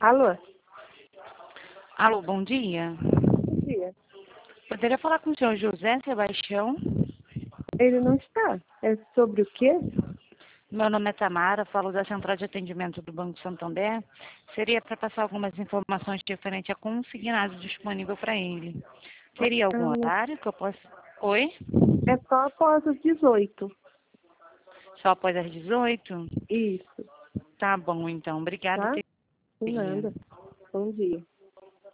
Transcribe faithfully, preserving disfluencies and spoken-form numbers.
Alô? Alô, bom dia. Bom dia. Poderia falar com o senhor José Sebastião? Ele não está. É sobre o quê? Meu nome é Tamara, falo da Central de Atendimento do Banco Santander. Seria para passar algumas informações referente a consignado disponível para ele. Teria algum Hum, horário que eu possa... Oi? É só após as dezoito. Só após as dezoito? Isso, Tá bom, então. Obrigada. tá? Até Sem dia. nada. Bom dia.